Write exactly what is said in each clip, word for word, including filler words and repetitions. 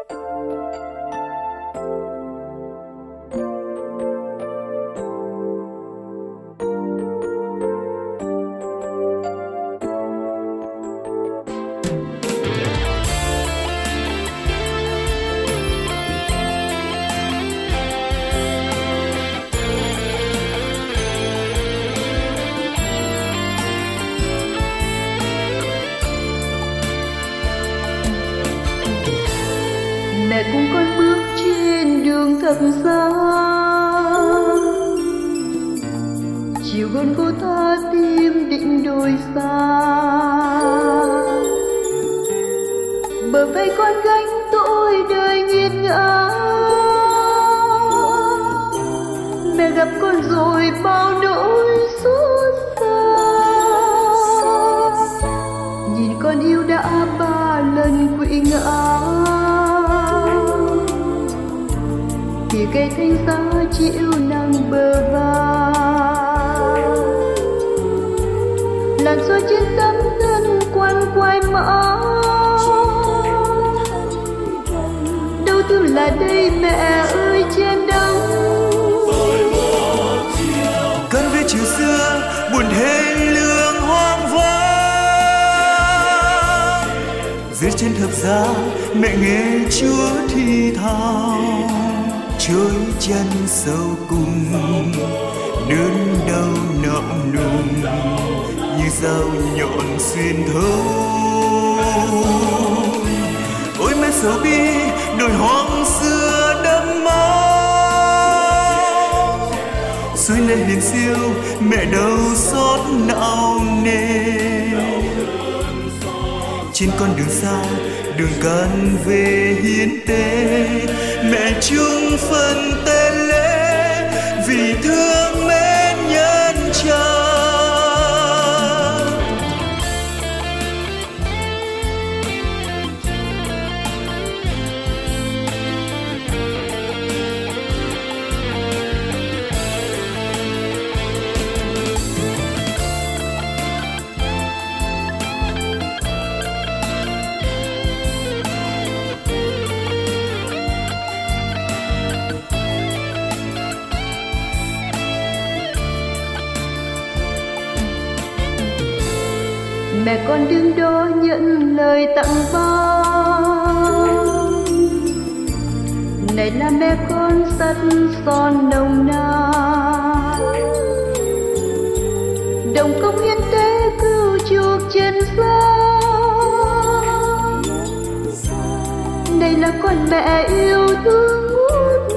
Mẹ cùng con bước trên đường thật xa, chiều gần cô tha tim định đôi xa. Bờ vai con gánh tội đời nghiệt ngã, mẹ gặp con rồi bao nỗi xót xa. Nhìn con yêu đã ba lần quỵ ngã, thì cây thanh giá chịu nắng bờ vai. Làn gió trên tấm thân quằn quại mãi, đâu thương là đây mẹ ơi trên đâu. Cơn về chiều xưa buồn hên lương hoang vắng, dưới chân thập giá mẹ nghe Chúa thì thào. Trôi chân sâu cùng đớn đau nặng nùng, như dao nhọn xuyên thấu. Ôi mẹ sầu bi đồi hoang xưa đẫm máu, suối lên hiền siêu mẹ đau xót não nề. Trên con đường xa đường can về hiến tế, mẹ chung phần tế lễ vì thương mến nhân cha. Mẹ con đứng đó nhận lời tặng bao, này là mẹ con sắt son nồng nàn, đồng công hiến tế cứu chuộc chân gian. Này là con mẹ yêu thương ngút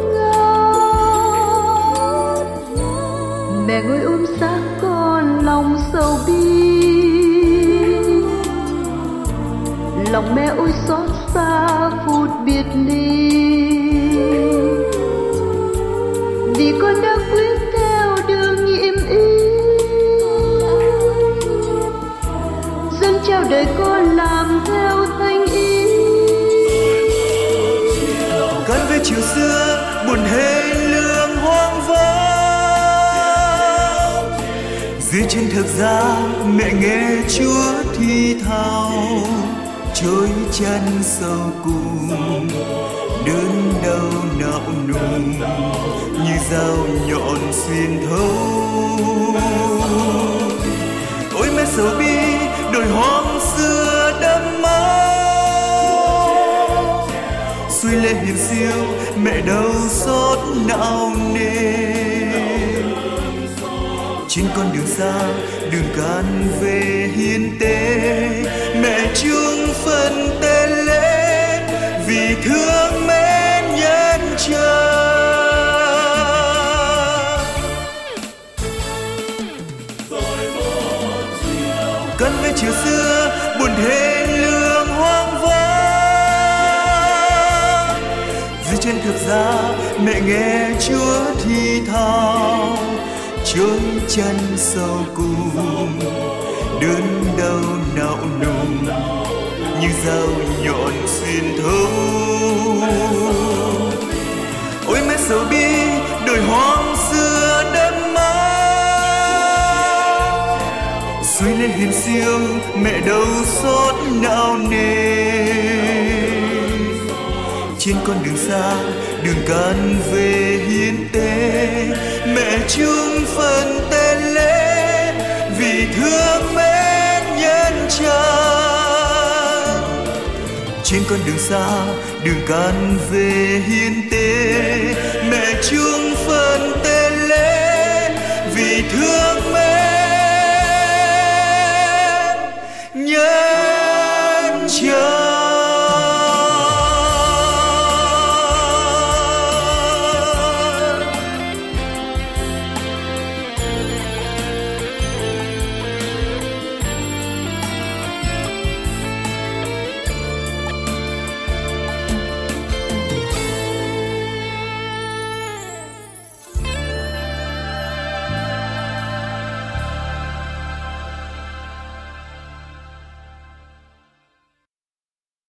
ngàn, mẹ ngồi ôm xác con lòng sầu bi. Lòng mẹ ôi xót xa phút biệt ly, vì con đã quyết theo đường nhiệm ý, dâng trao đời con làm theo thanh ý. Cơn về chiều xưa buồn hên lương hoang vắng, dưới chân thập giá mẹ nghe Chúa thì thào. Trôi chân sâu cùng đớn đau não nùng, như dao nhọn xuyên thấu. Ôi mẹ sầu bi đồi hoang xưa đẫm máu, suối lên hiền siêu mẹ đau xót não nề. Trên con đường xa đường can về hiến tế, mẹ chung phần tế lễ vì thương mến nhân cha. Cơn về chiều xưa buồn hên lương hoang vắng, dưới chân thập giá mẹ nghe Chúa thì thào. Trôi chân sâu cùng đớn đau não nùng, như dao nhọn xuyên thấu. Ôi mẹ sầu bi đồi hoang xưa đẫm máu, suối lên hiền siêu mẹ đau xót não nề. trên con đường xa, đường can về hiến tế, mẹ chúng phân tên lễ vì thương mến nhân gian. Trên con đường xa, đường can về hiến tế, mẹ chúng phân tên lễ vì thương mến nhân